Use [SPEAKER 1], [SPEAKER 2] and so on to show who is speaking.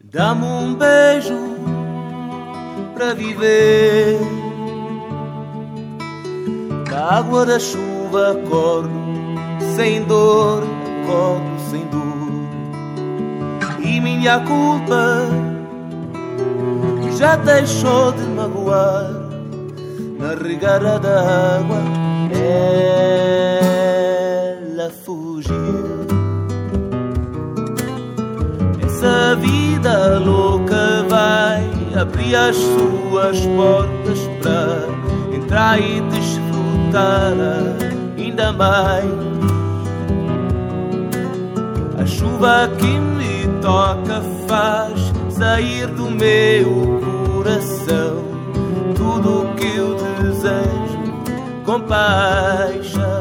[SPEAKER 1] Dá-me um beijo para viver. Da água da chuva acordo sem dor, acordo sem dor. E minha culpa já deixou de magoar. Na regada da água ela fugiu. Essa vida louca vai abrir as suas portas para entrar e desfrutar ainda mais. A chuva que me toca faz sair do meu coração tudo o que eu desejo com paixão.